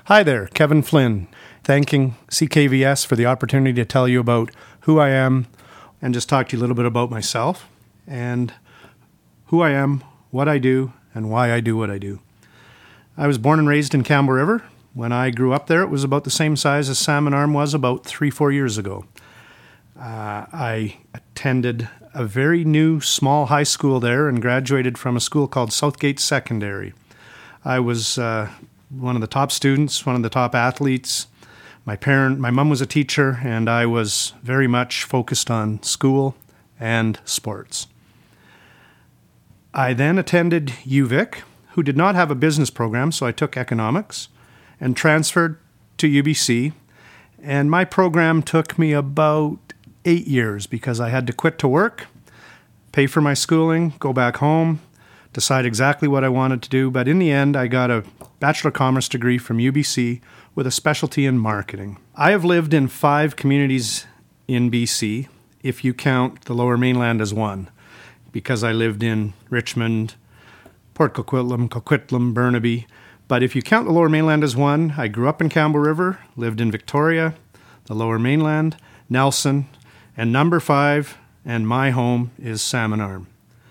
Hi there, Kevin Flynn, thanking CKVS for the opportunity to tell you about who I am and just talk to you a little bit about myself and who I am, what I do, and why I do what I do. I was born and raised in Campbell River. When I grew up there, it was about the same size as Salmon Arm was about 3-4 years ago. I attended a very new small high school there and graduated from a school called Southgate Secondary. I was one of the top students, one of the top athletes. My mom was a teacher, and I was very much focused on school and sports. I then attended UVic, who did not have a business program, so I took economics and transferred to UBC. And my program took me about 8 years because I had to quit to work, pay for my schooling, go back home, decide exactly what I wanted to do. But in the end, I got a Bachelor of Commerce degree from UBC with a specialty in marketing. I have lived in 5 communities in BC, if you count the Lower Mainland as one, because I lived in Richmond, Port Coquitlam, Burnaby. But if you count the Lower Mainland as one, I grew up in Campbell River, lived in Victoria, the Lower Mainland, Nelson, and number 5, and my home is Salmon Arm.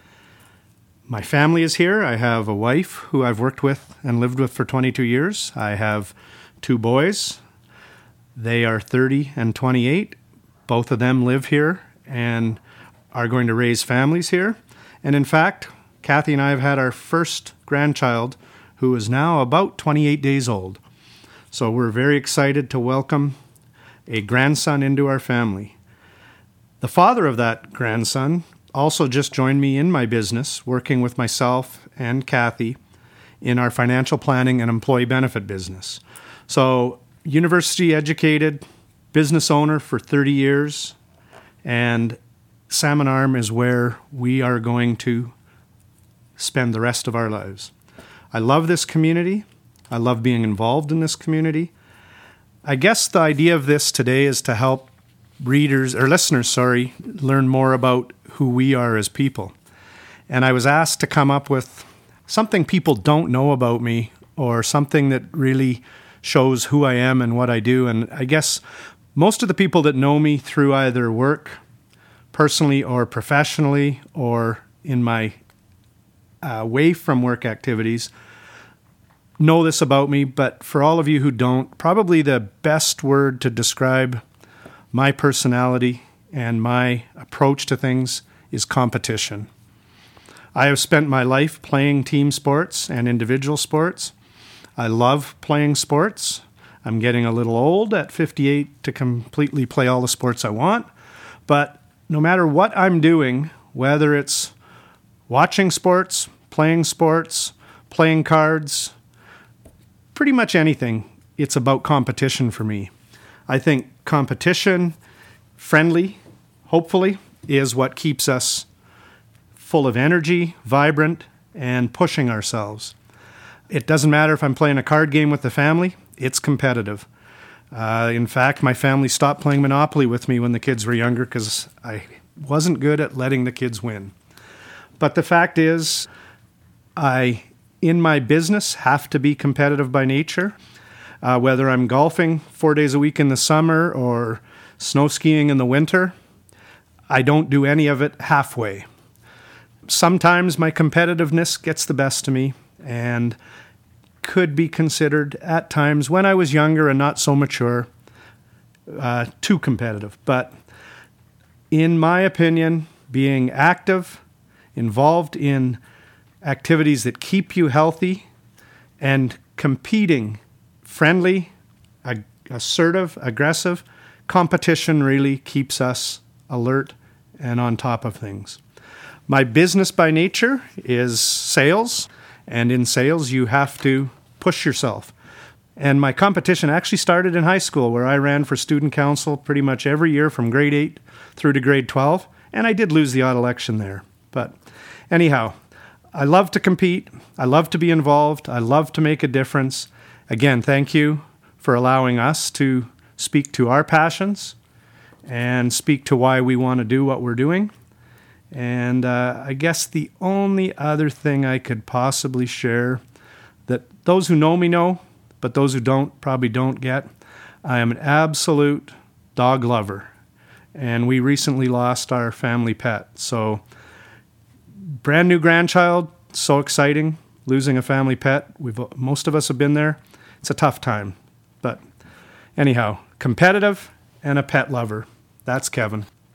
My family is here. I have a wife who I've worked with and lived with for 22 years. I have 2 boys. They are 30 and 28. Both of them live here and are going to raise families here. And in fact, Kathy and I have had our first grandchild, who is now about 28 days old. So we're very excited to welcome a grandson into our family. The father of that grandson also just joined me in my business, working with myself and Kathy in our financial planning and employee benefit business. So, university educated, business owner for 30 years, and Salmon Arm is where we are going to spend the rest of our lives. I love this community. I love being involved in this community. I guess the idea of this today is to help listeners, learn more about who we are as people. And I was asked to come up with something people don't know about me or something that really shows who I am and what I do. And I guess most of the people that know me through either work, personally or professionally, or in my away from work activities, know this about me. But for all of you who don't, probably the best word to describe my personality and my approach to things is competition. I have spent my life playing team sports and individual sports. I love playing sports. I'm getting a little old at 58 to completely play all the sports I want. But no matter what I'm doing, whether it's watching sports, playing cards, pretty much anything, it's about competition for me. I think competition, friendly, hopefully, is what keeps us full of energy, vibrant, and pushing ourselves. It doesn't matter if I'm playing a card game with the family, it's competitive. In fact, my family stopped playing Monopoly with me when the kids were younger because I wasn't good at letting the kids win. But the fact is, I, in my business, have to be competitive by nature. Whether I'm golfing 4 days a week in the summer or snow skiing in the winter, I don't do any of it halfway. Sometimes my competitiveness gets the best of me and could be considered at times, when I was younger and not so mature, too competitive. But in my opinion, being active, involved in activities that keep you healthy, and competing friendly, assertive, aggressive, competition really keeps us alert and on top of things. My business by nature is sales, and in sales you have to push yourself. And my competition actually started in high school, where I ran for student council pretty much every year from grade 8 through to grade 12, and I did lose the odd election there. But anyhow, I love to compete, I love to be involved, I love to make a difference. Again, thank you for allowing us to speak to our passions and speak to why we want to do what we're doing. And I guess the only other thing I could possibly share that those who know me know, but those who don't probably don't get, I am an absolute dog lover. And we recently lost our family pet. So brand new grandchild, so exciting, losing a family pet. Most of us have been there. It's a tough time. But anyhow, competitive and a pet lover. That's Kevin.